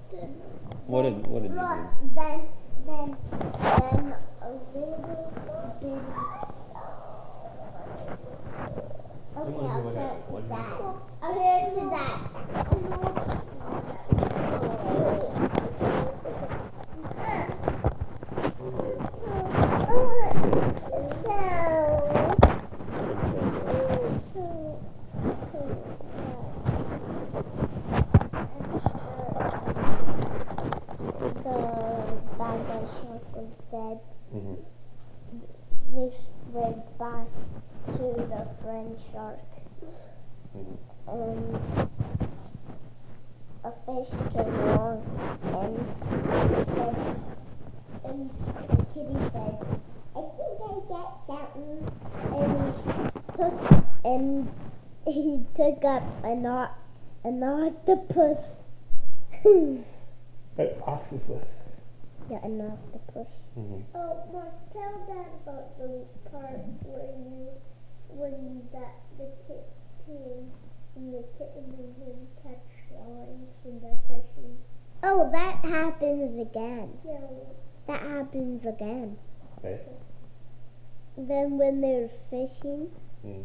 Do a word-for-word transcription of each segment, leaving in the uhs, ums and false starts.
What did what did you Look, do? then then then a little bitty. Okay, I'll turn it to Dad. I'll turn it to Dad. Shark was dead. Mm-hmm. They went back to the friend shark, Mm-hmm. and a fish came along and said, and the kitty said, "I think I get something," and he took and he took up an, an octopus. An octopus. Yeah, an octopus. Mm-hmm. Oh, Mark, tell Dad about the part where you, when that the kitten and the kitten and him catch lines and they're fishing. Oh, that happens again. Yeah. That happens again. Okay. Then when they're fishing, mm.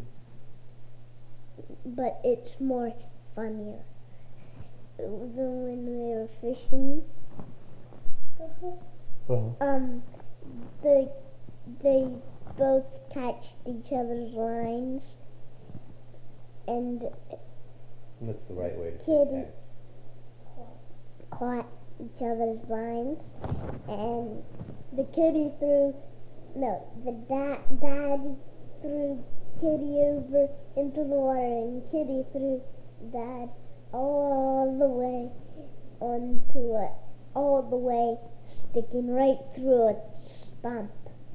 but it's more funnier. Then when they're fishing. Uh-huh. Uh-huh. Um, the they both catched each other's lines, and that's the right way to Kitty caught each other's lines, and the kitty threw no, the da- daddy threw Kitty over into the water, and Kitty threw Dad all the way onto it, all the way sticking right through a stump.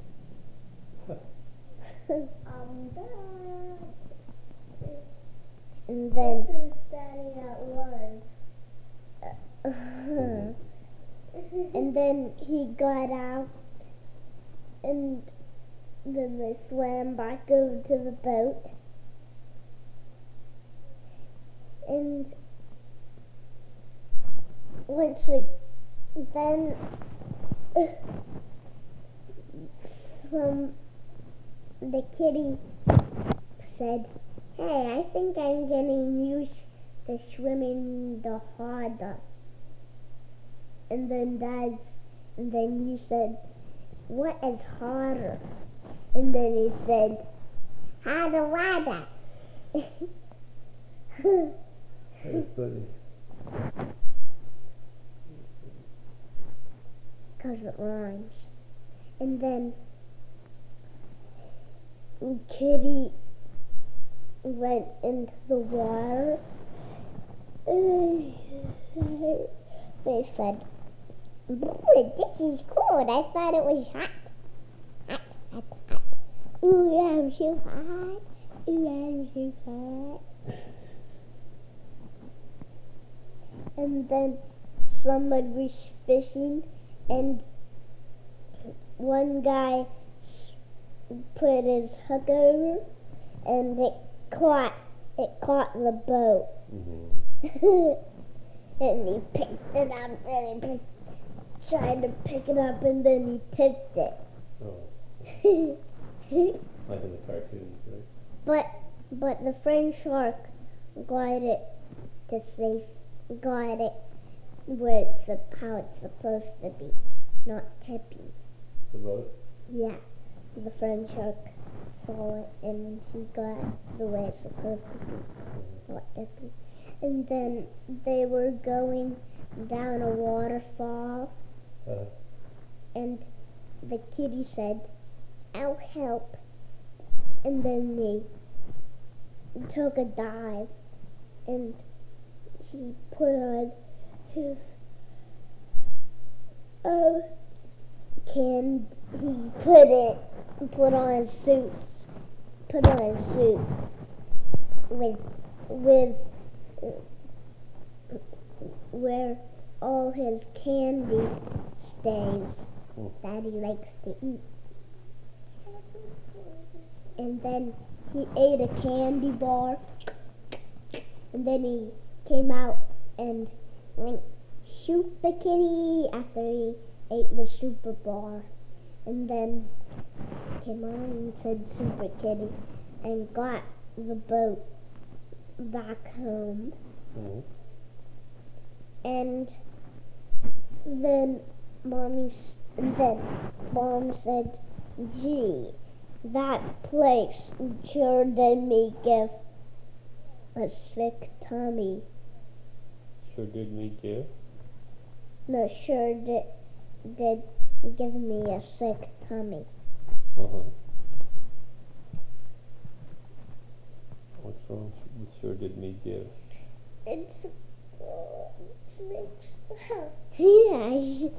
I'm done. And then this is Daddy at once. And then he got out, and then they swam back over to the boat. And once it, then some the kitty said, "Hey, I think I'm getting used to swimming the harder." And then Dad's, and then you said, "What is harder?" And then he said, "Harder water." That's funny. Because it rhymes. And then Kitty went into the water. They said, "Boy, this is cold. I thought it was hot. Hot, hot, hot. Ooh, I'm so hot. Ooh, I'm so hot." And then somebody was fishing, and one guy put his hook over, and it caught it caught the boat. Mm-hmm. And he picked it up, and he picked, tried to pick it up, and then he tipped it. Oh. Like in the cartoons, right? But but the friend shark got it to safe, got it where it's how it's supposed to be, not tipping. The boat? Yeah, the friend shark saw it, and he got the way it's supposed to be, not tipping. And then they were going down a waterfall, uh. and the kitty said, "I'll help." And then he took a dive, and he put on his uh, can he put it put on his suit, put on his suit with with uh, where all his candy stays mm. that he likes to eat. And then he ate a candy bar, and then he came out and went Super Kitty after he ate the super bar. And then came on and said Super Kitty and got the boat back home. Mm-hmm. And then mommy, and then mom said, "Gee, that place sure did me give a sick tummy." Sure did me give? No, sure did did give me a sick tummy. Uh-huh. What's wrong with sure did me give? It's, uh, it's mixed up. Yeah, it's,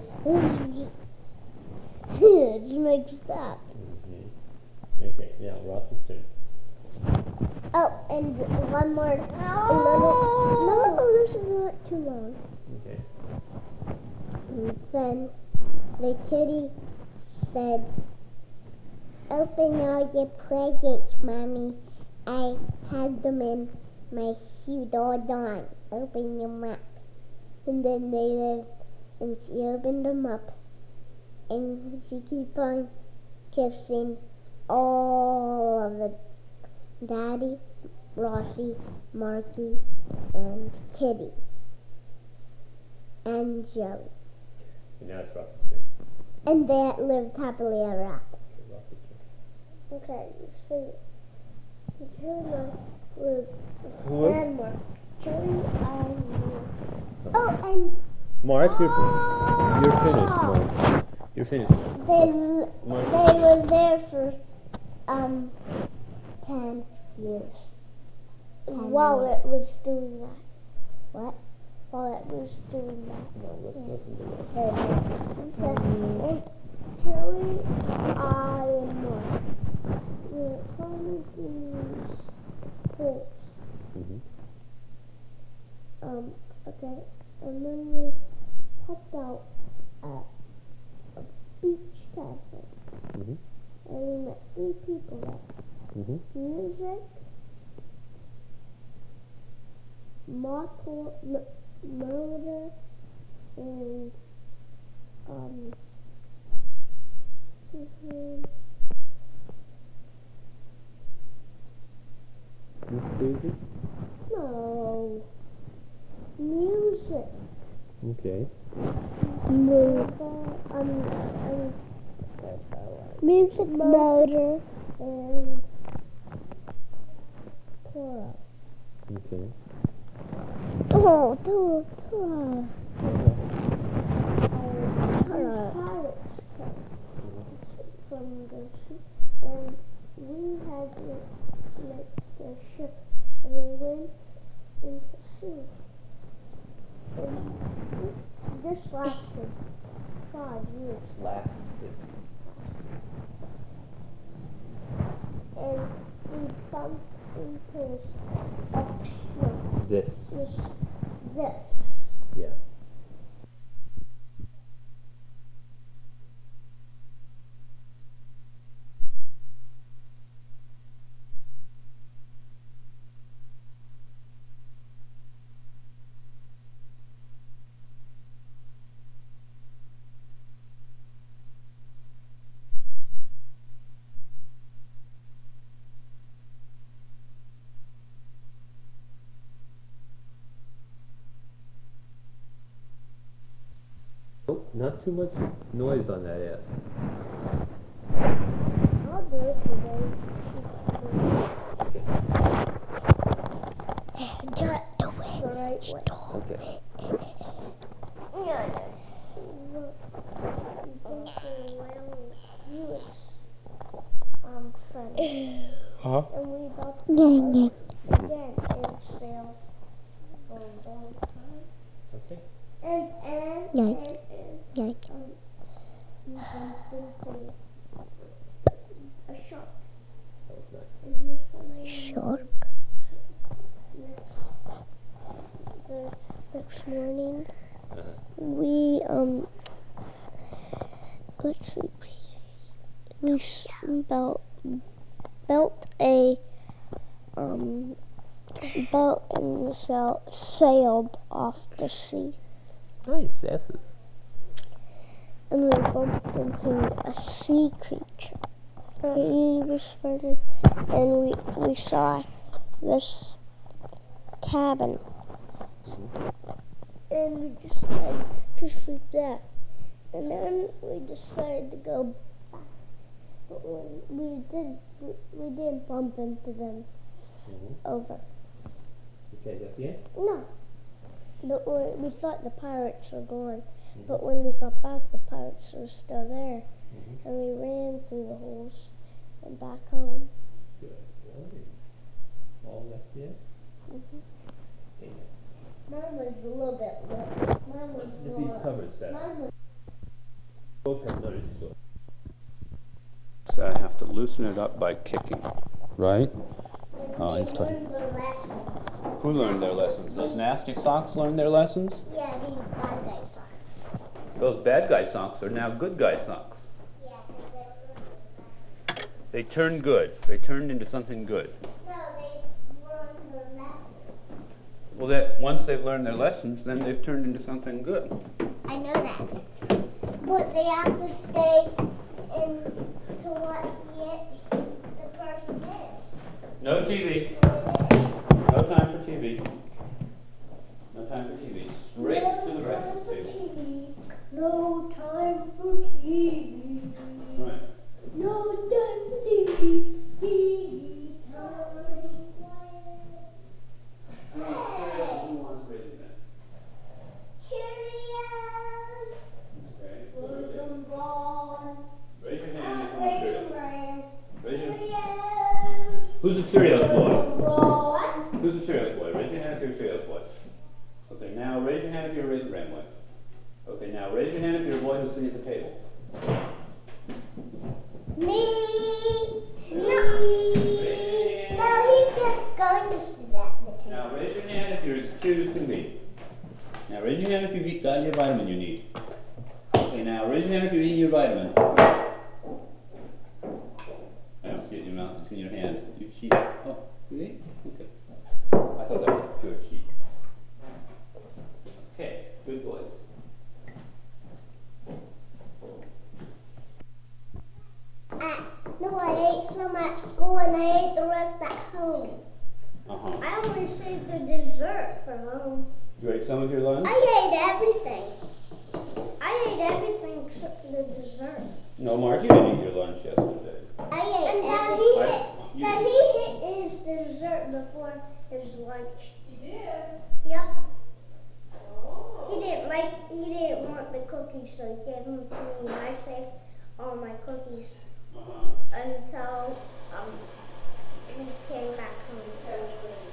it's mixed up. Mm-hmm. Okay, now Ross's turn. Oh, and one more little. No, no, this is not too long. Okay. And then the kitty said, "Open all your presents, Mommy. I had them in my suit all on. Open them up." And then they lived, and she opened them up, and she kept on kissing all of the Daddy, Rossi, Marky, and Kitty, and Joey. And now it's Ross's turn. And they lived happily ever after. Okay, Ross's turn. Okay, so Jonah was What? and Mark. Joey and Oh, and Mark, you're, oh, you're finished, Mark. You're finished. They Mark. they were there for um ten years. Ten While years. It was doing that. What? While it was doing that. No, let's Yeah. listen to this. Okay. Okay. Joey, I, and Mark. We're climbing these poles. Mm-hmm. Um, okay. And then we popped out at a beach cafe. Mm-hmm. And we met three people there. Mm-hmm. Music, motor, m- motor, and um, what's his name? Miss Daisy? No, music. Okay. Motor. Um, um, music, motor, and Toro. Okay. Oh, Toro, Toro. Uh-huh. Toro. Pirates came from the ship, and we had to make the ship, and we went into sea. And this lasted five years. Lasted. And we bumped into this, uh, no, This. this, this. Yeah. Oh, not too much noise on that S. I'll do it today. Just do it the right way. Okay. Yeah. You was um friend. Huh? And we got to go again and sail for a long time. Okay. And and and and um, we bumped into a shark. That was nice. And he was funny. Shark. Next, the next morning, Uh-huh. we um, let's see, we s- built built a um boat and sail, sailed off the sea. Nice S's. And we bumped into a sea creature. He was funny, and we we saw this cabin, and we decided to sleep there. And then we decided to go back. But when we did, we, we didn't bump into them Mm-hmm. over. Okay, that's the end? No. But we, we thought the pirates were gone. Mm-hmm. But when we got back, the pirates were still there. Mm-hmm. And we ran through the holes and back home. Good boy. All that's the end? Mm-hmm. Okay. Mine was a little bit low. Mine was Let's get more. these covers set. Mine was Both have letters to it. So I have to loosen it up by kicking, right? Oh, they he's tight. learned their lessons. Who learned their lessons? Those nasty socks learned their lessons? Yeah, these bad guy socks. Those bad guy socks are now good guy socks. Yeah, 'cause they learned their lessons. They turned good. They turned into something good. No, they learned their lessons. Well, that once they've learned their lessons, then they've turned into something good. I know that. But they have to stay in to what he, the person is. No T V. What it is. No time for T V. No time for T V. Straight No to the breakfast time for table. T V. No time for T V. Right. No time for T V. T V time. Hey! Who wants Raisin Bran? Cheerios! Okay. Raisin Bran. Raise your hand if you want Raisin Cheerios. Bran. Raise your- Cheerios! Who's a Cheerios boy? Bran. Who's a Cheerios boy? Raise your hand if you're a Cheerios boy. Okay, now raise your hand if you're a Raisin Bran boy. Okay, now raise your hand if you're a boy who's sitting at the table. Me. No. No, he's just going to sit at the table. Now raise your hand if you're as cute as can be. Now raise your hand if you've eat- got your vitamin you need. Okay, now raise your hand if you're eating your vitamin. I don't see it in your mouth, it's in your hand. You cheat. Oh, you ate? Okay. I thought that was a pure cheat. Okay, good boys. Uh, no, I ate some at school and I ate the rest at home. Uh-huh. I only saved the dessert for home. You ate some of your lunch? I ate everything. I ate everything except for the dessert. No, Mark, you didn't eat your lunch yesterday. I ate and I- everything. you But did. he hit his dessert before his lunch. You did? Yep. Oh. He didn't like, he didn't want the cookies, so he gave them to me, and I saved all my cookies Uh-huh. until um we came back home.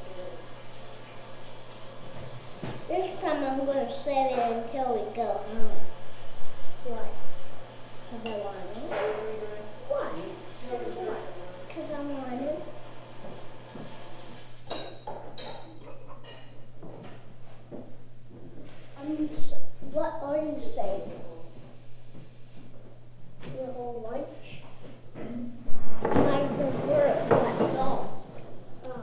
This time I'm gonna save it until we go home. Why? Cause I want it. Why? Cause I want it. I'm s what are you saying? Your whole lunch? My dessert, that's all. Oh.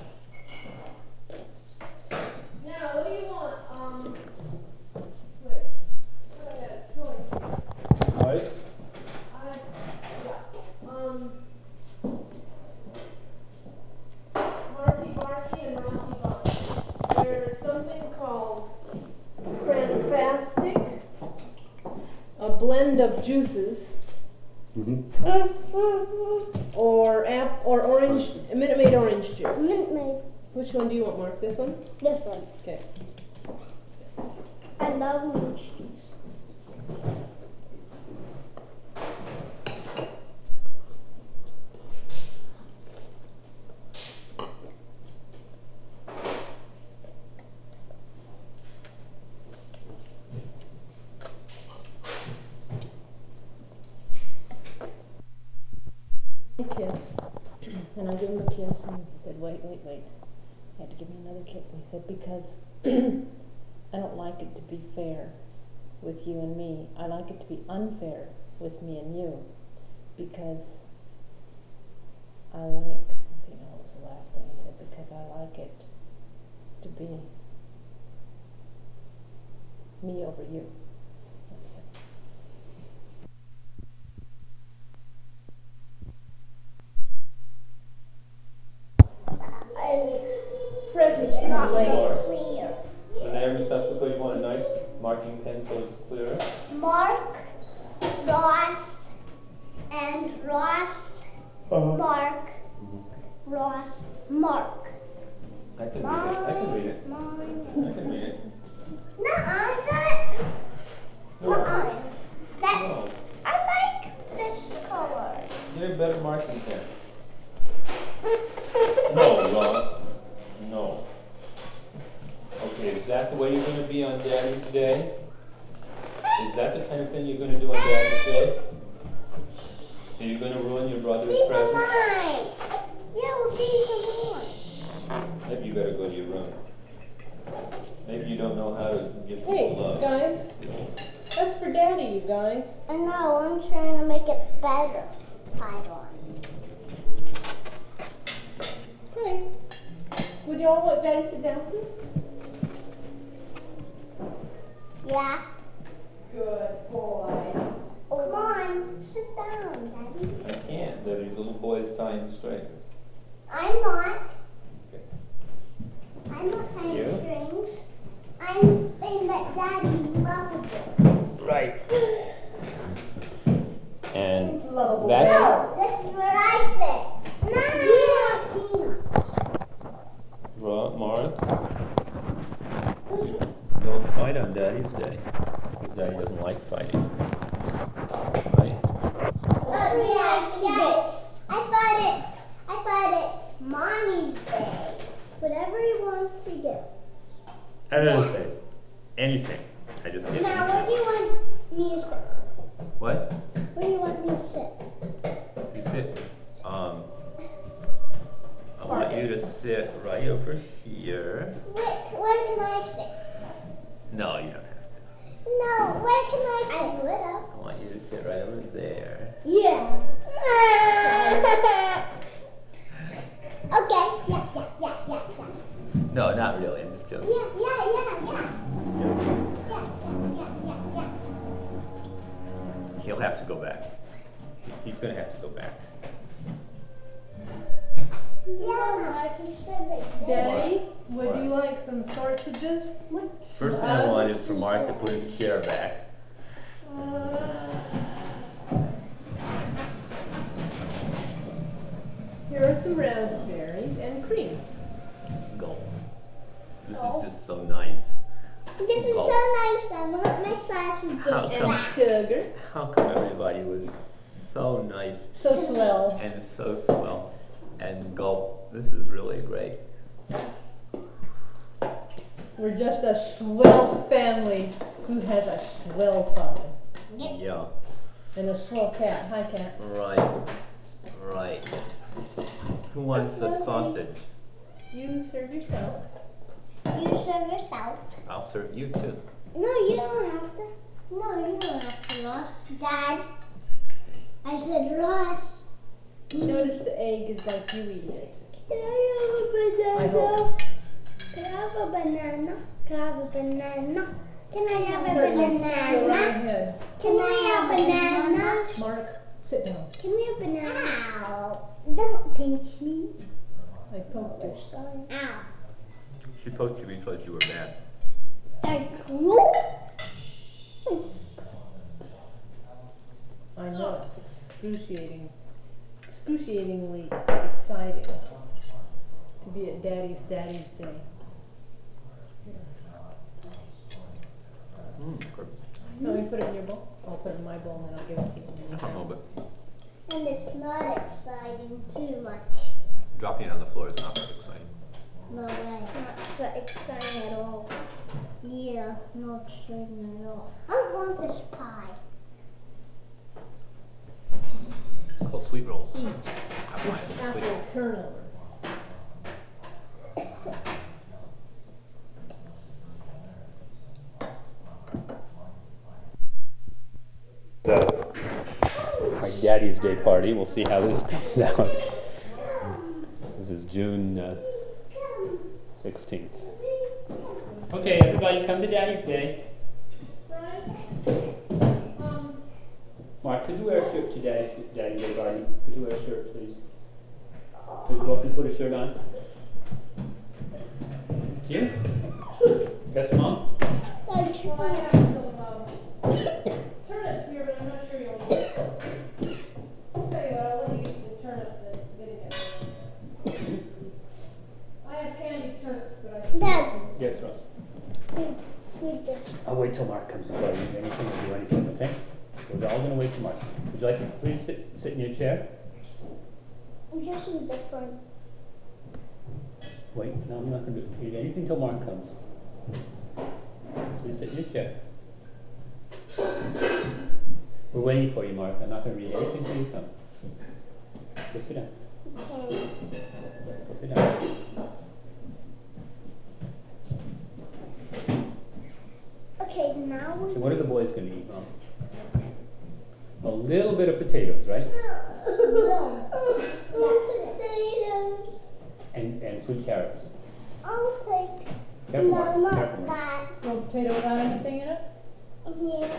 Now, what do you want? Um, wait. I had a choice. Boys? I, yeah. Um, Marky Barky and Rocky Barky. There is something called Cranfastic, a blend of juices, Mm-hmm. or app or orange, Minute Maid orange juice. Minute Maid. Which one do you want, Mark? This one? This one. Okay. I love orange juice. Kiss. And I gave him a kiss and he said, wait, wait, wait. He had to give me another kiss and he said, because I don't like it to be fair with you and me. I like it to be unfair with me and you. Because I like, let's see, no, what was the last thing he said? Because I like it to be me over you. Presents too Not late. so clear. The name is so clear. You want a nice marking pen so it's clearer. Mark, Ross, and Ross, Mark, Ross, Mark. I can read it. I can read it. Mine. I can read it. No, I'm not. No. Mine. That's. No. I like this color. Get a better marking pen. No, Ross. No. Okay, is that the way you're going to be on Daddy's Day? Is that the kind of thing you're going to do on Daddy's Day? Are you going to ruin your brother's These are present? mine. Yeah, well, these are mine. Maybe you better go to your room. Maybe you don't know how to give people Hey, love. guys. That's for Daddy, you guys. I know, I'm trying to make it better. I don't. Hey. Would y'all let Daddy sit down, please? Yeah. Good boy. Come on, sit down, Daddy. I can't. They're these little boys tying strings. I'm not. Okay. I'm not tying You? strings. I'm saying that Daddy's lovable. Right. And Lovable. that's No, this is what I said. No. Yeah, peanuts. Ro- Mark. Don't fight on Daddy's Day. Because Daddy doesn't like fighting. Right? Oh yeah, yeah. I thought it's I thought it's Mommy's day. Whatever you want to get. Anything. Anything. I just get Now, where do you want me to sit? What? Where do you want me to sit? You sit. Um. I want you to sit right over here. Where, where can I sit? No, you don't have to. No, where can I sit? I would have. I want you to sit right over there. Yeah. Okay. Yeah, yeah, yeah, yeah, yeah. No, not really. I'm just joking. Yeah, yeah, yeah, yeah. joking. Yeah, yeah, yeah, yeah, yeah. He'll have to go back. He's gonna have to go back. Yeah, I can sit right there. Daddy, would What? you like some sausages? First thing I want is for Mark to put his chair back. Here are some raspberries and cream. Go. This Oh. is just so nice. This is so nice. I want my sausages How And come? back. sugar. How come everybody was so nice So swell. and so swell and gulp? This is really great. We're just a swell family who has a swell father. Yeah. And a swell cat. Hi, cat. Right. Right. Who wants a sausage? You serve yourself. You serve yourself. I'll serve you too. No, you don't have to. No, you don't have to, Ross. Dad. I said Ross. Notice the egg is like you eat it. Can I I have a hope. banana? Can I have a banana? Can I have a banana? Can I have a Certainly. Go right banana? ahead. Can I have bananas? Mark, sit down. Can we have bananas? Ow. Don't pinch me. I poked her. Ow. She poked you because you were mad. Thank you. I know it's excruciating, excruciatingly exciting to be at Daddy's Daddy's Day. Mm, good. No, you put it in your bowl. I'll put it in my bowl and then I'll give it to you. when you A little have it. bit. And it's not exciting too much. Dropping it on the floor is not that exciting. No way. Not so exciting at all. Yeah, not exciting at all. I don't want this pie. It's called sweet rolls. Eat. I want some sweet Apple rolls. turnover. So, our Daddy's Day party. We'll see how this comes out. This is June uh, sixteenth. Okay, everybody come to Daddy's Day. Mark, could you wear a shirt to Daddy's, Daddy's Day party? Could you wear a shirt, please? Could you go up and put a shirt on? Here? Yes, Mom? Don't you Well, I have some, um, turnips here, but I'm not sure you'll need it. I'll tell you what, I'll let you use the turnip that's getting it. I have candied turnips, but I. Dad, Yes, Ross. read, read this. I'll wait till Mark comes before I do anything or do anything, okay? We're all gonna wait till Mark. Would you like to please sit, sit in your chair? Just read the front. Wait, no, I'm not gonna do read anything till Mark comes. Please sit in your chair. We're waiting for you, Mark. I'm not gonna read anything till you come. Go sit down. Okay. Go sit down. Okay, now we. So what are the boys gonna eat, Mom? A little bit of potatoes, right? No. Potatoes. And and sweet carrots. I'll take. Careful, No, Mark. not Careful, Mark. that. Smoked potato without anything in it? Yeah.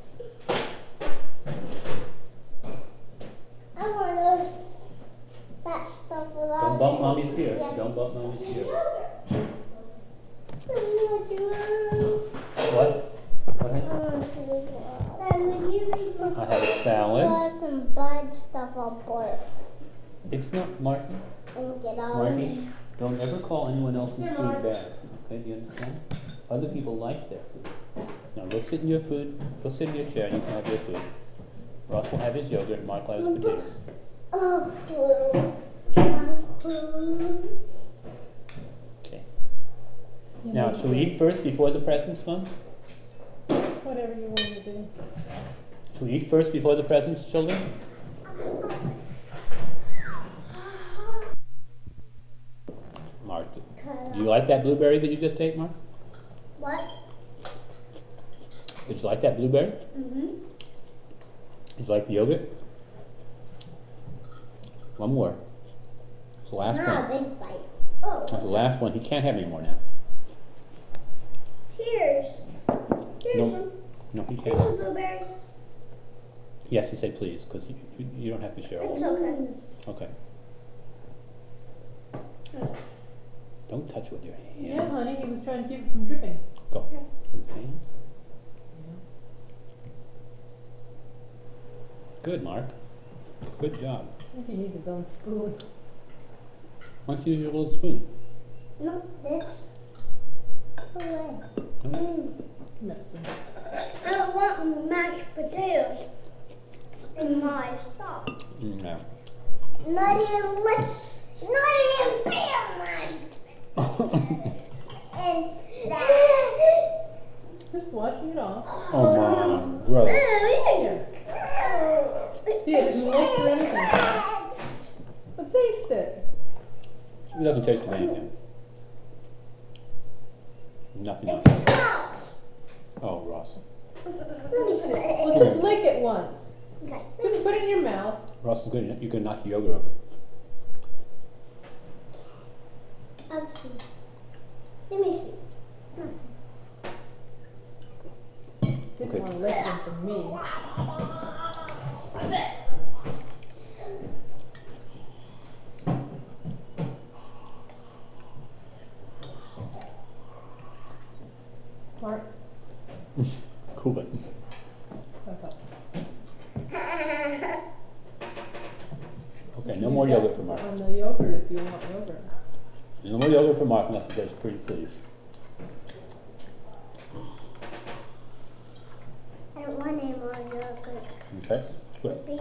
I want those. That stuff without. Don't bump Mommy's ear. Yeah. Don't bump Mommy's ear. Tell me what you want. What? What? I happened? want to see this one. Dad, would you make I have a salad. Put some bad stuff on board It's not Martin. and get all Marty, don't ever call anyone else's Yeah, food Mark. bad. Okay, do you understand? Other people like their food. Now go sit in your food. Go sit in your chair and you can have your food. Ross will have his yogurt. Mark will have his potatoes. Oh, blue. That's blue. Okay. You Now, know, shall we eat first before the presents, Mom? Whatever you want to do. Shall we eat first before the presents, children? Mark, do you like that blueberry that you just ate, Mark? What? Did you like that blueberry? Mm-hmm. Did you like the yogurt? One more. It's the last Not a one. big bite. Oh, That's the last one. He can't have any more now. here's. Here's No. some. No, he Here's some can't. blueberry. Yes, he said please, because you, you, you don't have to share all. It's okay. Okay. Don't touch with your hands. Yeah, honey, he was trying to keep it from dripping. Go. His hands. Good, Mark. Good job. I think he needs his own spoon. Why don't you use your little spoon? No, this. Away. Hmm? Mm. No. I don't want mashed potatoes in my stuff. Mm, no. Not even with, not even beer mashed. And that. Just washing it off. Oh, Mom. Gross. Here. See, it didn't waste or anything. But taste it. It doesn't taste of anything. Nothing It else. smells. Oh, Ross. Let me see. Well, just lick it once. Okay. Just put it in your mouth. Ross is good. You can knock the yogurt over. I'll see. Let me see. Didn't Okay. want to listen to me. Mark, Cool it. okay. Okay, no more yogurt for Mark. On the yogurt if you want yogurt. No more yogurt for Mark unless he says pretty please. I don't want any more yogurt. Okay? Good. Be.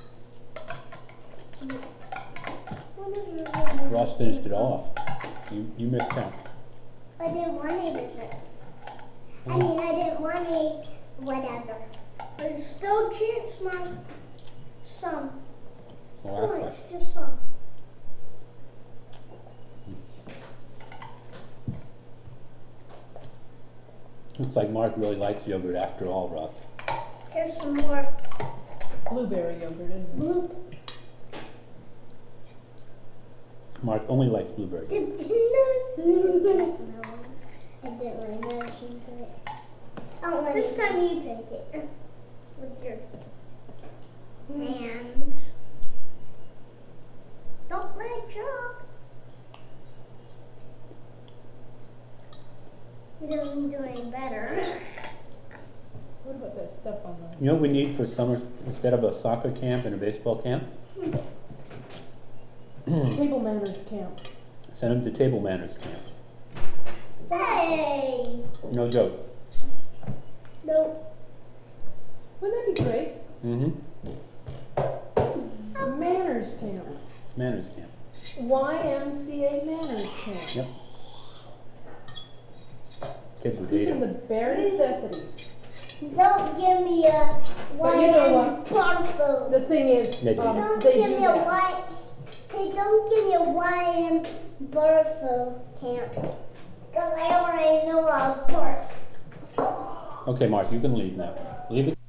Ross finished it off. You you missed count. I didn't want any of it. I mean, I didn't want any whatever. But it's still a chance, Mom. Some. The How last much? one. Just some. Looks like Mark really likes yogurt after all, Ross. Here's some more Blueberry yogurt, isn't it? blue. Mark only likes blueberry. Did you notice? No, I didn't really notice into it. Oh, this time you take it with your. And don't let it drop. It doesn't do any better. What about that stuff on the? You know what we need for summer, instead of a soccer camp and a baseball camp? Table manners camp. Send them to table manners camp. Hey! No joke. Nope. Wouldn't that be great? Mm-hmm. Manners camp. Manners camp. Y M C A manners camp. Yep. Kids would hate Teach them the it. bare necessities. Don't give me a But you know white what? bar food. The thing is, They do. um, Don't they give do me a that. white. Hey, don't give me a Y M bar food camp. Cause I already know how to pork. Okay, Mark, you can leave now. Leave it.